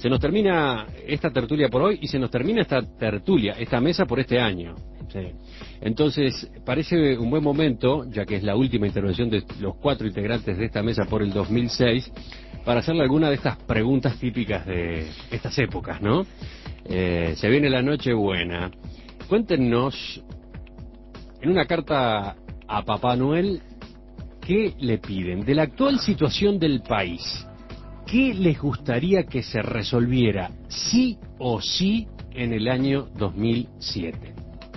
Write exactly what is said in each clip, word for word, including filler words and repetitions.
Se nos termina esta tertulia por hoy y se nos termina esta tertulia, esta mesa por este año. Sí. Entonces, parece un buen momento, ya que es la última intervención de los cuatro integrantes de esta mesa por el dos mil seis, para hacerle alguna de estas preguntas típicas de estas épocas, ¿no? Eh, se viene la Nochebuena. Cuéntenos, en una carta a Papá Noel, ¿qué le piden? De la actual situación del país, ¿qué les gustaría que se resolviera sí o sí en el año dos mil siete?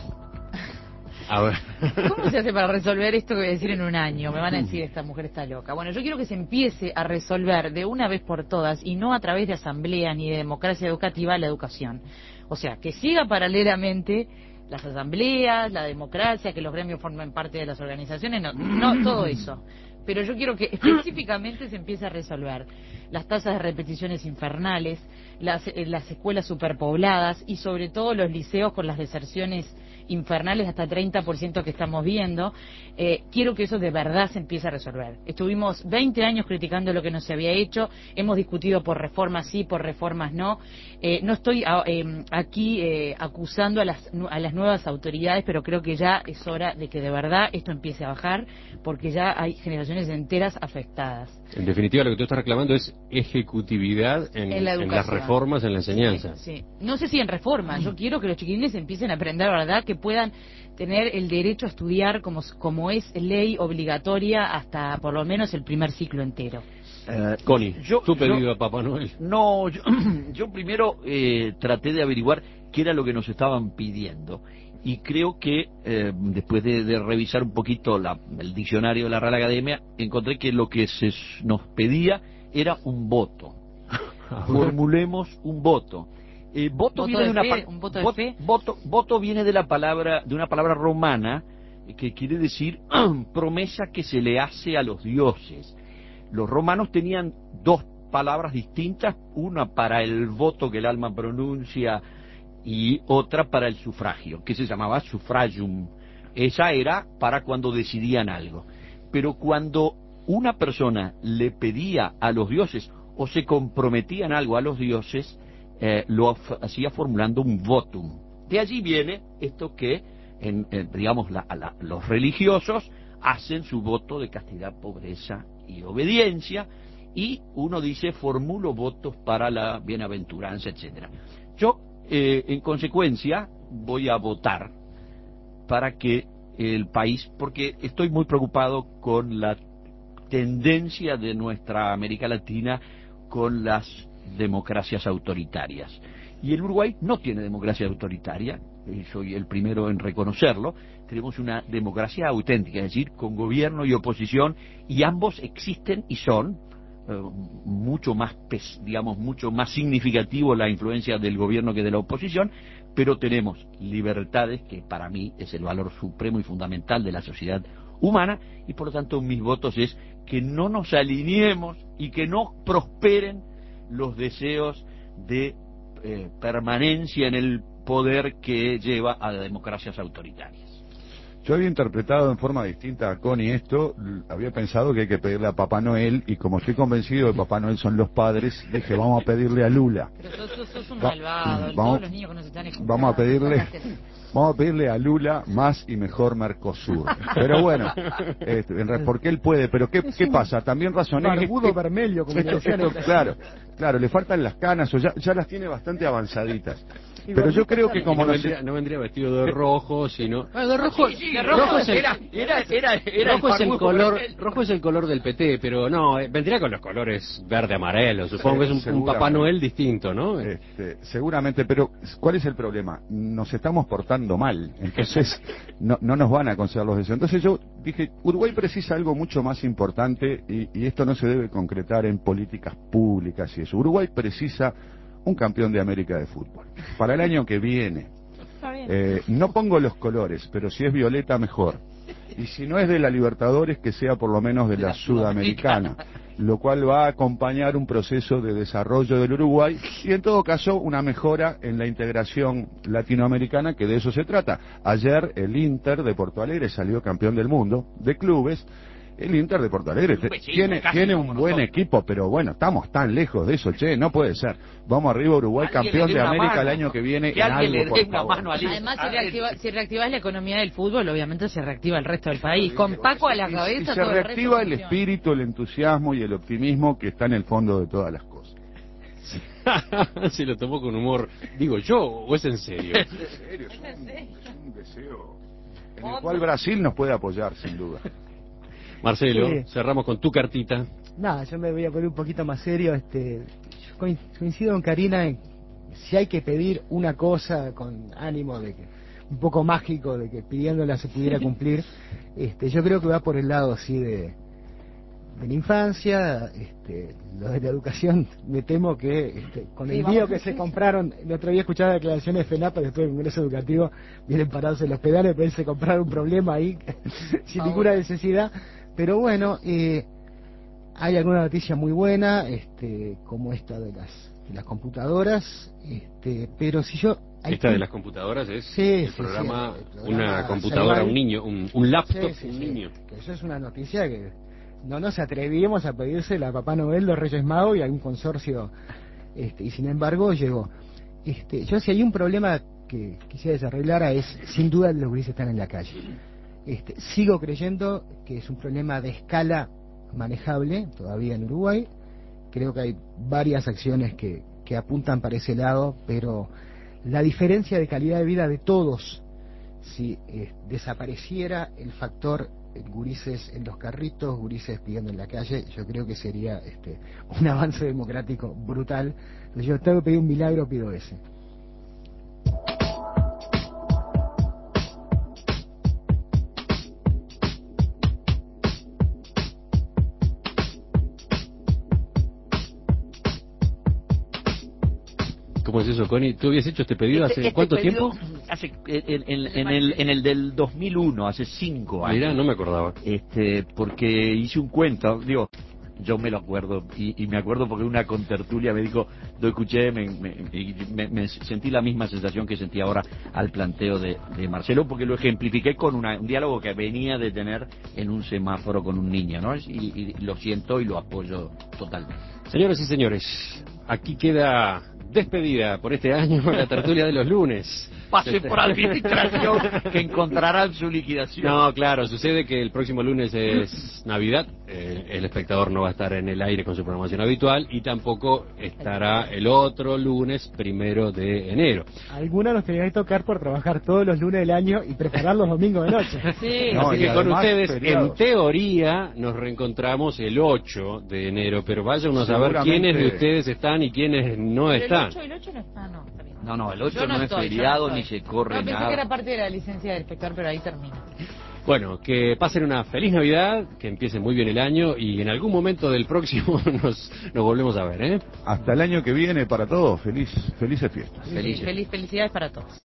A ver. ¿Cómo se hace para resolver esto que voy a decir en un año? Me van a decir, esta mujer está loca. Bueno, yo quiero que se empiece a resolver de una vez por todas, y no a través de asamblea ni de democracia educativa, la educación. O sea, que siga paralelamente las asambleas, la democracia, que los gremios formen parte de las organizaciones, no, no todo eso. Pero yo quiero que específicamente se empiece a resolver las tasas de repeticiones infernales, las, eh, las escuelas superpobladas y sobre todo los liceos con las deserciones infernales hasta treinta por ciento que estamos viendo. Eh, quiero que eso de verdad se empiece a resolver. Estuvimos veinte años criticando lo que no se había hecho, hemos discutido por reformas sí, por reformas no. Eh, no estoy a, eh, aquí eh, acusando a las, a las nuevas autoridades, pero creo que ya es hora de que de verdad esto empiece a bajar, porque ya hay generaciones enteras afectadas. En definitiva, lo que tú estás reclamando es ejecutividad en, en, en las reformas, en la enseñanza. Sí, sí. No sé si en reformas. Yo quiero que los chiquilines empiecen a aprender, ¿verdad? Que puedan tener el derecho a estudiar como, como es ley obligatoria hasta por lo menos el primer ciclo entero. Uh, Connie, yo, tu pedido yo, a Papá Noel. No, yo, yo primero eh, traté de averiguar qué era lo que nos estaban pidiendo. Y creo que eh, después de, de revisar un poquito la, el diccionario de la Real Academia, encontré que lo que se nos pedía era un voto. Formulemos un voto. Eh, voto, ¿Voto viene de, de una fe? ¿Un voto de voto, fe? Voto, voto viene de la palabra, de una palabra romana que quiere decir promesa que se le hace a los dioses. Los romanos tenían dos palabras distintas, una para el voto que el alma pronuncia y otra para el sufragio, que se llamaba suffragium. Esa era para cuando decidían algo. Pero cuando una persona le pedía a los dioses o se comprometía en algo a los dioses, eh, lo hacía formulando un votum. De allí viene esto que, en, en, digamos, la, la, los religiosos hacen su voto de castidad, pobreza y obediencia, y uno dice, formulo votos para la bienaventuranza, etcétera. Yo, eh, en consecuencia, voy a votar para que el país, porque estoy muy preocupado con la tendencia de nuestra América Latina con las democracias autoritarias. Y el Uruguay no tiene democracia autoritaria, y soy el primero en reconocerlo. Tenemos una democracia auténtica, es decir, con gobierno y oposición, y ambos existen y son eh, mucho más, digamos, mucho más significativo la influencia del gobierno que de la oposición, pero tenemos libertades, que para mí es el valor supremo y fundamental de la sociedad humana, y por lo tanto mis votos es que no nos alineemos y que no prosperen los deseos de eh, permanencia en el poder que lleva a las democracias autoritarias. Yo había interpretado en forma distinta a Connie esto, había pensado que hay que pedirle a Papá Noel, y como estoy convencido de que Papá Noel son los padres, dije, vamos a pedirle a Lula. Pero sos, sos, sos un malvado, vamos, todos los niños que nos están escuchando. Vamos a pedirle... Vamos a pedirle a Lula más y mejor Mercosur. Pero bueno, este, porque él puede. Pero ¿qué, qué pasa? También razoné... Barbudo vermelho, como esto, esto, claro, claro, le faltan las canas, o ya, ya las tiene bastante avanzaditas. Pero yo creo que como no vendría, no vendría vestido de rojo, sino bueno, de rojo, sí, sí, de rojo rojo es el, era, era, era, era rojo el es el color, rojo es el color del P T, pero no, eh, vendría con los colores verde amarillo, supongo que es un, un Papá Noel distinto, ¿no? Este, seguramente, pero ¿cuál es el problema? Nos estamos portando mal, entonces no, no nos van a conceder los deseos. Entonces yo dije, Uruguay precisa algo mucho más importante, y, y esto no se debe concretar en políticas públicas y eso. Uruguay precisa un campeón de América de fútbol para el año que viene. Eh, no pongo los colores, pero si es violeta mejor, y si no es de la Libertadores, que sea por lo menos de la Sudamericana, lo cual va a acompañar un proceso de desarrollo del Uruguay y en todo caso una mejora en la integración latinoamericana, que de eso se trata. Ayer el Inter de Porto Alegre salió campeón del mundo de clubes, El Inter de Porto Alegre te- vecino, tiene, casi tiene como un buen nosotros. equipo, pero bueno, estamos tan lejos de eso, che, no puede ser. Vamos arriba Uruguay, Alguien campeón le de dé una América mano. el año que viene Que en alguien le algo, dé por una favor. mano al Además, si, a- reactiva, si reactivas la economía del fútbol, obviamente se reactiva el resto del país. Con Paco a la Y- y cabeza, se todo el reactiva resto el funciona. espíritu, el entusiasmo y el optimismo que está en el fondo de todas las cosas. Se lo tomó con humor. Digo yo, o es en serio. En serio, es un, es un deseo en el cual Brasil nos puede apoyar, sin duda. Marcelo, Sí. cerramos con tu cartita. Nada, yo me voy a poner un poquito más serio. Este, yo coin- coincido con Karina en si hay que pedir una cosa con ánimo de que un poco mágico de que pidiéndola se pudiera cumplir. Este, yo creo que va por el lado así de de la infancia, este, lo de la educación, me temo que este, con Sí, el vamos. lío que se compraron, el otro día escuchaba declaraciones de FENAPA después del Congreso Educativo, vienen parados en los pedales, pero se compraron un problema ahí sin ninguna necesidad, pero bueno, eh, hay alguna noticia muy buena, este, como esta de las de las computadoras, este, pero si yo hay Esta que- de las computadoras es Sí, el sí, programa, sí, el programa una computadora, Ceibal. un niño, un, un laptop, Sí, sí, un sí, niño. que eso es una noticia que no nos atrevíamos a pedírsela a Papá Noel, los Reyes Magos y a un consorcio, este, y sin embargo llegó. Este, yo si hay un problema que quisiera desarrollar es, sin duda, los gurises están en la calle. Este, sigo creyendo que es un problema de escala manejable todavía en Uruguay. Creo que hay varias acciones que, que apuntan para ese lado, pero la diferencia de calidad de vida de todos, si eh, desapareciera el factor eh, gurises en los carritos, gurises pidiendo en la calle, yo creo que sería este, un avance democrático brutal. Yo tengo que pedir un milagro, pido ese. ¿Cómo es eso, Connie? ¿Tú habías hecho este pedido Este- hace este cuánto pedido tiempo? Hace, en, en- en el, en el del dos mil uno, hace cinco años. Mirá, no me acordaba. Este, porque hice un cuento, digo, yo me lo acuerdo, y, y me acuerdo porque una contertulia me dijo, lo escuché, me, me, y me- me sentí la misma sensación que sentí ahora al planteo de, de Marcelo, porque lo ejemplifiqué con una- un diálogo que venía de tener en un semáforo con un niño, ¿no? Y, y lo siento y lo apoyo totalmente. Señoras y señores, aquí queda despedida por este año la tertulia de los lunes. Pasen por administración que encontrarán su liquidación. No, claro, sucede que el próximo lunes es Navidad, eh, el espectador no va a estar en el aire con su programación habitual y tampoco estará el otro lunes primero de enero. Algunos nos tenía que tocar por trabajar todos los lunes del año y preparar los domingos de noche. Sí. No, Así y que con además, ustedes, feriados. en teoría, nos reencontramos el ocho de enero, pero vaya uno a saber Seguramente. quiénes de ustedes están y quiénes no Pero el están. ocho, el ocho no está, no. está bien. No, no, el ocho Yo no es estoy, yo feriado, estoy. ni se corre No, pensé nada. que era parte de la licencia del espectador, pero ahí termina. Bueno, que pasen una feliz Navidad, que empiece muy bien el año y en algún momento del próximo nos, nos volvemos a ver, ¿eh? Hasta el año que viene para todos, feliz, felices fiestas. Felices. Feliz, felicidades para todos.